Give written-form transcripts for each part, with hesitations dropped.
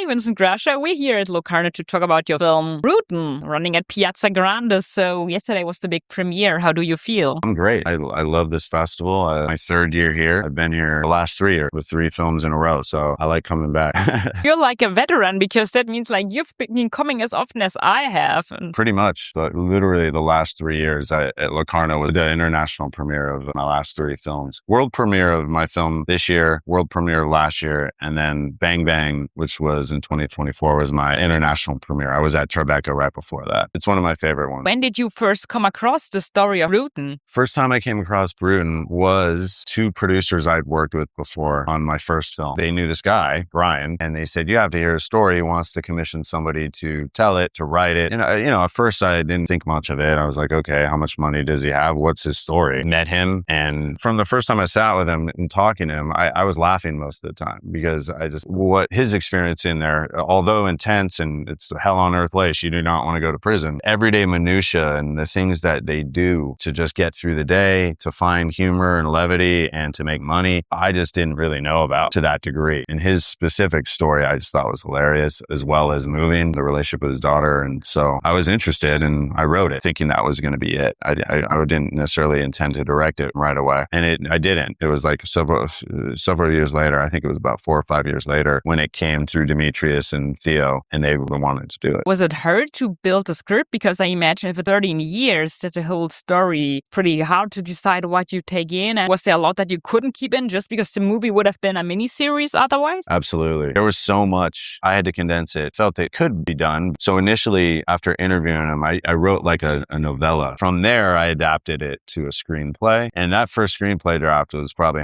Hi, Vincent Grasha. We're here at Locarno to talk about your film Bruton, running at Piazza Grande. So yesterday was the big premiere. How do you feel? I'm great. I love this festival. My third year here. I've been here the last 3 years with 3 films in a row. So I like coming back. You're like a veteran because that means like you've been coming as often as I have. Pretty much. But literally the last 3 years at Locarno was the international premiere of my last 3 films. World premiere of my film this year, world premiere of last year, and then Bang Bang, which was in 2024, was my international premiere. I was at Tribeca right before that. It's one of my favorite ones. When did you first come across the story of Bruton? First time I came across Bruton was 2 producers I'd worked with before on my first film. They knew this guy, Brian, and they said, you have to hear his story. He wants to commission somebody to tell it, to write it. And, at first I didn't think much of it. I was like, okay, how much money does he have? What's his story? Met him. And from the first time I sat with him and talking to him, I was laughing most of the time because what his experience in there, although intense and it's a hell on earth place, you do not want to go to prison. Everyday minutia and the things that they do to just get through the day, to find humor and levity and to make money, I just didn't really know about to that degree. And his specific story, I just thought was hilarious, as well as moving, the relationship with his daughter. And so I was interested and I wrote it thinking that was going to be it. I didn't necessarily intend to direct it right away. And I didn't. It was like several years later, I think it was about 4 or 5 years later, when it came through Demetrius and Theo and they wanted to do it. Was it hard to build a script? Because I imagine for 13 years, that's a whole story, pretty hard to decide what you take in. And was there a lot that you couldn't keep in just because the movie would have been a miniseries otherwise? Absolutely. There was so much. I had to condense it. Felt it could be done. So initially, after interviewing him, I wrote like a novella. From there, I adapted it to a screenplay. And that first screenplay draft was probably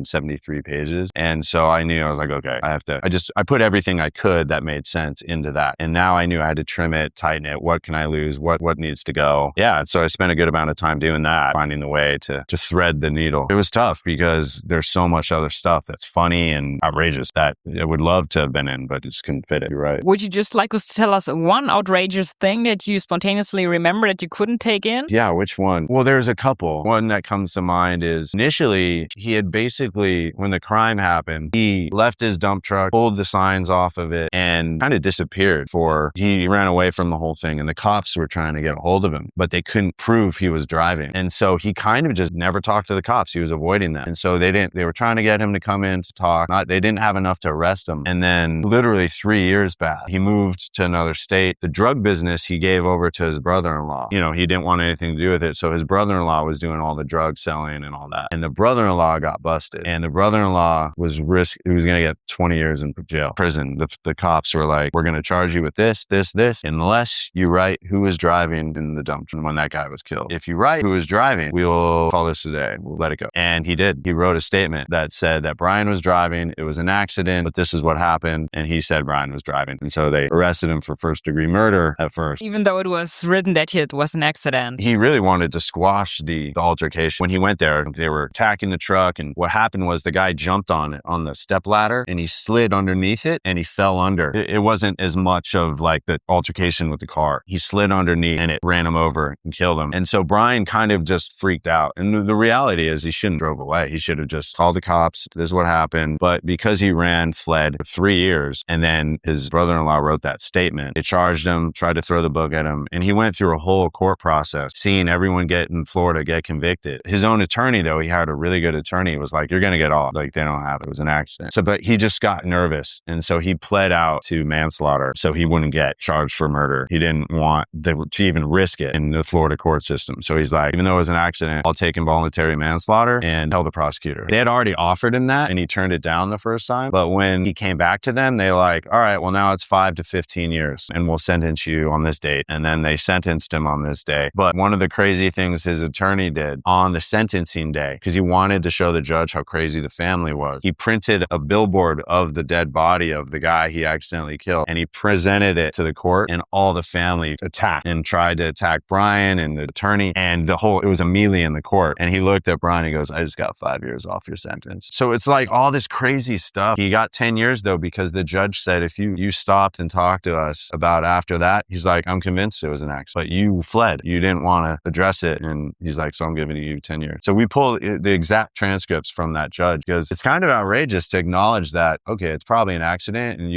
173 pages. And so I knew, I was like, okay, I put everything I could that made sense into that. And now I knew I had to trim it, tighten it. What can I lose? What needs to go? Yeah. So I spent a good amount of time doing that, finding the way to thread the needle. It was tough because there's so much other stuff that's funny and outrageous that I would love to have been in, but just couldn't fit it. You're right. Would you just like us to tell us one outrageous thing that you spontaneously remember that you couldn't take in? Yeah, which one? Well, there's a couple. One that comes to mind is initially he had basically, when the crime happened, he left his dump truck, pulled the signs off of it and kind of disappeared he ran away from the whole thing and the cops were trying to get a hold of him, but they couldn't prove he was driving. And so he kind of just never talked to the cops. He was avoiding them. And so they were trying to get him to come in to talk. They didn't have enough to arrest him. And then literally 3 years back, he moved to another state. The drug business he gave over to his brother-in-law. He didn't want anything to do with it. So his brother-in-law was doing all the drug selling and all that. And the brother-in-law got busted. And the brother-in-law he was going to get 20 years in prison. The cops were like, we're going to charge you with this, unless you write who was driving in the dump when that guy was killed. If you write who was driving, we'll call this a day. We'll let it go. And he did. He wrote a statement that said that Brian was driving. It was an accident, but this is what happened. And he said Brian was driving. And so they arrested him for first-degree murder at first. Even though it was written that it was an accident. He really wanted to squash the altercation. When he went there, they were attacking the truck. And what happened was the guy jumped on it, on the step ladder, and he slid underneath it and he fell under. It wasn't as much of like the altercation with the car. He slid underneath and it ran him over and killed him. And so Brian kind of just freaked out. And the reality is he shouldn't have drove away. He should have just called the cops. This is what happened. But because he fled for 3 years, and then his brother-in-law wrote that statement, they charged him, tried to throw the book at him. And he went through a whole court process, seeing everyone in Florida get convicted. His own attorney, though, he hired a really good attorney, was like, you're going to get off. Like, they don't have it. It was an accident. But he just got nervous. And so he pled out to manslaughter so he wouldn't get charged for murder. He didn't want to even risk it in the Florida court system. So he's like, even though it was an accident, I'll take involuntary manslaughter and tell the prosecutor. They had already offered him that and he turned it down the first time. But when he came back to them, they like, all right, well, now it's 5 to 15 years and we'll sentence you on this date. And then they sentenced him on this day. But one of the crazy things his attorney did on the sentencing day, because he wanted to show the judge how crazy the family was, he printed a billboard of the dead body of the guy he accidentally killed. And he presented it to the court and all the family attacked and tried to attack Brian and the attorney and it was Amelia in the court. And he looked at Brian and he goes, I just got 5 years off your sentence. So it's like all this crazy stuff. He got 10 years though, because the judge said, if you stopped and talked to us about after that, he's like, I'm convinced it was an accident, but you fled. You didn't want to address it. And he's like, so I'm giving you 10 years. So we pull the exact transcripts from that judge because it's kind of outrageous to acknowledge that, okay, it's probably an accident and you probably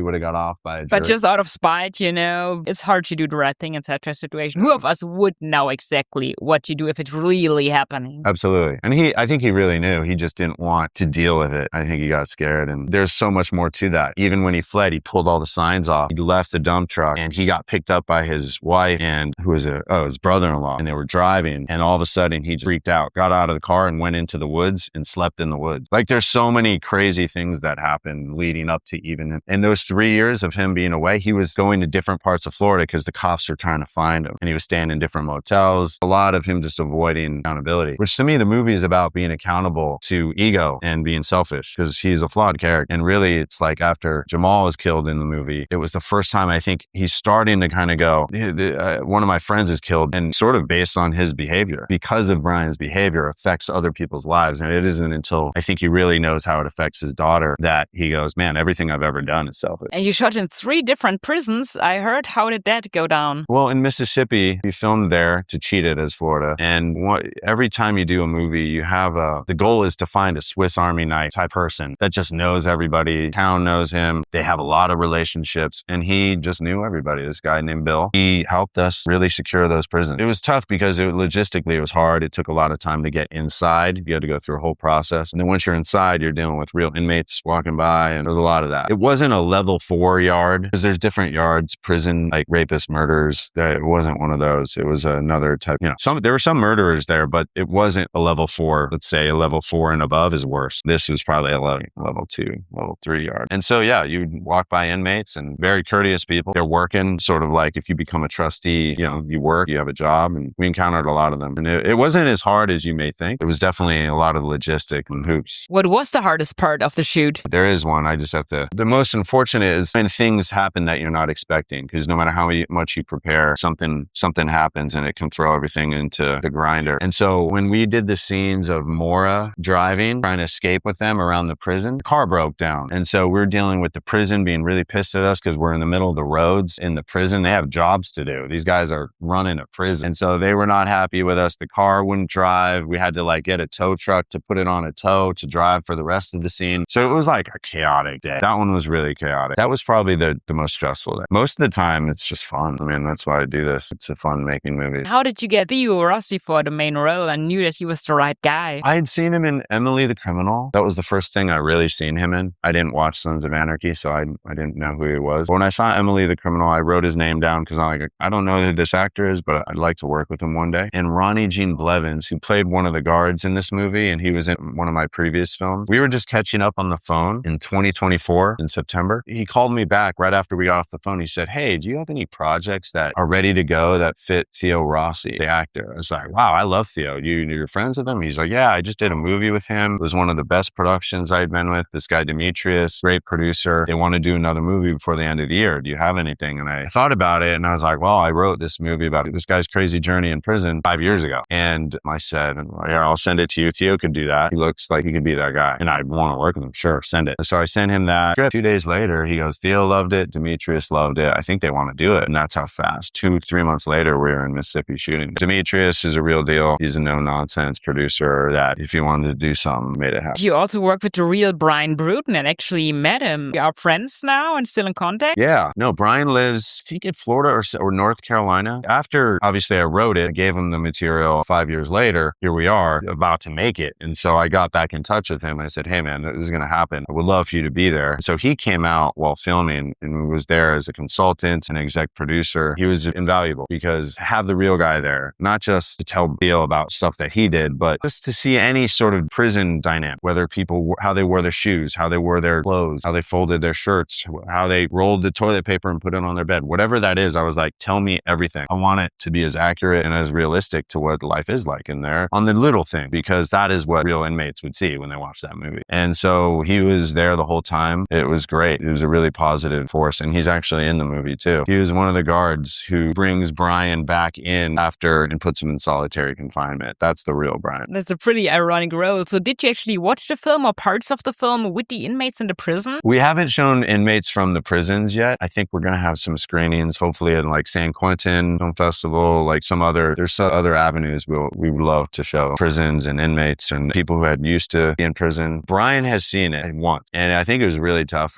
would have got off by a But jerk. just out of spite, it's hard to do the right thing in such a situation. Who of us would know exactly what you do if it's really happening? Absolutely. And I think he really knew. He just didn't want to deal with it. I think he got scared. And there's so much more to that. Even when he fled, he pulled all the signs off. He left the dump truck and he got picked up by his wife and his brother-in-law. And they were driving. And all of a sudden he just freaked out, got out of the car and went into the woods and slept in the woods. Like there's so many crazy things that happened leading up to even in those 3 years of him being away, he was going to different parts of Florida because the cops were trying to find him. And he was staying in different motels. A lot of him just avoiding accountability, which to me, the movie is about being accountable to ego and being selfish because he's a flawed character. And really, it's like after Jamal was killed in the movie, it was the first time I think he's starting to kind of go, one of my friends is killed, and sort of based on his behavior, because of Brian's behavior affects other people's lives. And it isn't until I think he really knows how it affects his daughter that he goes, man, everything I've ever done is selfish. And you shot in 3 different prisons, I heard. How did that go down? Well, in Mississippi, we filmed there to cheat it as Florida. And every time you do a movie, you have the goal is to find a Swiss Army knife type person that just knows everybody. Town knows him. They have a lot of relationships. And he just knew everybody. This guy named Bill. He helped us really secure those prisons. It was tough because logistically it was hard. It took a lot of time to get inside. You had to go through a whole process. And then once you're inside, you're dealing with real inmates walking by. And there's a lot of that. It wasn't a level 4 yard because there's different yards, prison, like rapist murders. It wasn't one of those. It was another type, there were some murderers there, but it wasn't a level 4. Let's say a level 4 and above is worse. This was probably a level 2, level 3 yard. And so, yeah, you'd walk by inmates and very courteous people. They're working sort of like if you become a trustee, you work, you have a job, and we encountered a lot of them. And it wasn't as hard as you may think. It was definitely a lot of logistic and hoops. What was the hardest part of the shoot? There is one. I just have to. The most unfortunate is when things happen that you're not expecting, because no matter how much you prepare, something happens and it can throw everything into the grinder. And so when we did the scenes of Maura driving, trying to escape with them around the prison, the car broke down. And so we're dealing with the prison being really pissed at us because we're in the middle of the roads in the prison. They have jobs to do. These guys are running a prison. And so they were not happy with us. The car wouldn't drive. We had to get a tow truck to put it on a tow to drive for the rest of the scene. So it was like a chaotic day. That one was really chaotic. That was probably the most stressful day. Most of the time, it's just fun. I mean, that's why I do this. It's a fun making movies. How did you get Theo Rossi for the main role and knew that he was the right guy? I had seen him in Emily the Criminal. That was the first thing I really seen him in. I didn't watch Sons of Anarchy, so I didn't know who he was. But when I saw Emily the Criminal, I wrote his name down because I'm like, I don't know who this actor is, but I'd like to work with him one day. And Ronnie Jean Blevins, who played one of the guards in this movie, and he was in one of my previous films. We were just catching up on the phone in 2024 in September. He called me back right after we got off the phone. He said, hey, do you have any projects that are ready to go that fit Theo Rossi, the actor? I was like, wow, I love Theo. You're friends with him? He's like, yeah, I just did a movie with him. It was one of the best productions I'd been with. This guy, Demetrius, great producer. They want to do another movie before the end of the year. Do you have anything? And I thought about it and I was like, well, I wrote this movie about this guy's crazy journey in prison 5 years ago. And I said, yeah, I'll send it to you. Theo could do that. He looks like he could be that guy. And I want to work with him. Sure, send it. So I sent him that script. 2 days later, he goes, Theo loved it. Demetrius loved it. I think they want to do it. And that's how fast. 2-3 months later, we were in Mississippi shooting. Demetrius is a real deal. He's a no-nonsense producer that if he wanted to do something, made it happen. You also work with the real Brian Bruton and actually met him. You are friends now and still in contact? Yeah. No, Brian lives, I think in Florida or North Carolina. After, obviously, I wrote it, I gave him the material 5 years later. Here we are about to make it. And so I got back in touch with him. I said, hey, man, this is going to happen. I would love for you to be there. So he came out while filming and was there as a consultant and exec producer. He was invaluable because have the real guy there, not just to tell Theo about stuff that he did, but just to see any sort of prison dynamic, whether people, how they wore their shoes, how they wore their clothes, how they folded their shirts, how they rolled the toilet paper and put it on their bed, whatever that is. I was like, tell me everything. I want it to be as accurate and as realistic to what life is like in there on the little thing, because that is what real inmates would see when they watch that movie. And so he was there the whole time. It was great. It was a really positive force. And he's actually in the movie too. He was one of the guards who brings Brian back in after and puts him in solitary confinement. That's the real Brian. That's a pretty ironic role. So did you actually watch the film or parts of the film with the inmates in the prison? We haven't shown inmates from the prisons yet. I think we're going to have some screenings, hopefully in like San Quentin Film Festival, like there's some other avenues we would love to show prisons and inmates and people who had used to be in prison. Brian has seen it once. And I think it was really tough for him because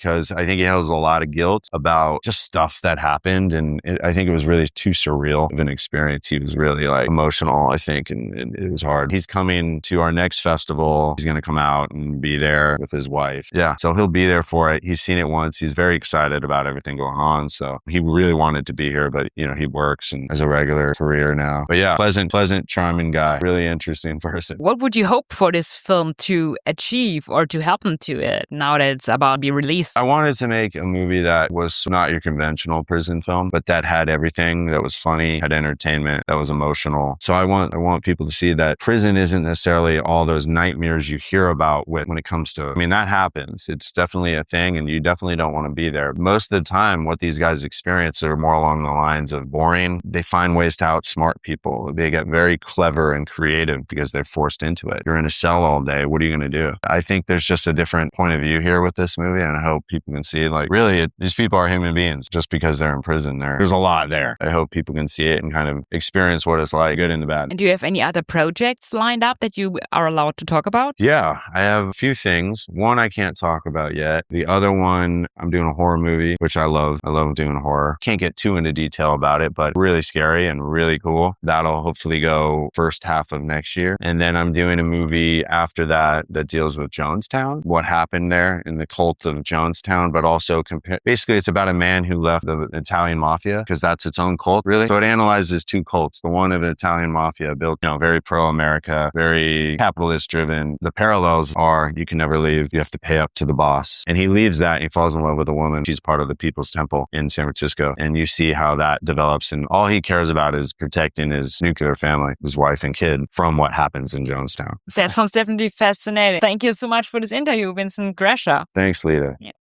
because I think he has a lot of guilt about just stuff that happened. And I think it was really too surreal of an experience. He was really like emotional, I think, and it was hard. He's coming to our next festival. He's going to come out and be there with his wife. Yeah. So he'll be there for it. He's seen it once. He's very excited about everything going on. So he really wanted to be here, but he works and has a regular career now. But yeah, pleasant, charming guy, really interesting person. What would you hope for this film to achieve or to happen to it now that it's about to be released? I wanted to make a movie that was not your conventional prison film, but that had everything, that was funny, had entertainment, that was emotional. So I want people to see that prison isn't necessarily all those nightmares you hear about when it comes to, that happens. It's definitely a thing and you definitely don't want to be there. Most of the time, what these guys experience are more along the lines of boring. They find ways to outsmart people. They get very clever and creative because they're forced into it. You're in a cell all day. What are you going to do? I think there's just a different point of view here with this movie, and I hope people can see these people are human beings just because they're in prison. There's a lot there. I hope people can see it and kind of experience what it's like, good and the bad. And do you have any other projects lined up that you are allowed to talk about? Yeah, I have a few things. One I can't talk about yet. The other one, I'm doing a horror movie, which I love. I love doing horror. Can't get too into detail about it, but really scary and really cool. That'll hopefully go first half of next year. And then I'm doing a movie after that deals with Jonestown, what happened there in the cult of Jonestown, but also basically it's about a man who left the Italian mafia because that's its own cult, really. So it analyzes two cults. The one of an Italian mafia built, very pro-America, very capitalist driven. The parallels are you can never leave. You have to pay up to the boss. And he leaves that and he falls in love with a woman. She's part of the People's Temple in San Francisco. And you see how that develops. And all he cares about is protecting his nuclear family, his wife and kid, from what happens in Jonestown. That sounds definitely fascinating. Thank you so much for this interview, Vincent Gresha. Thanks, Lita. Yeah.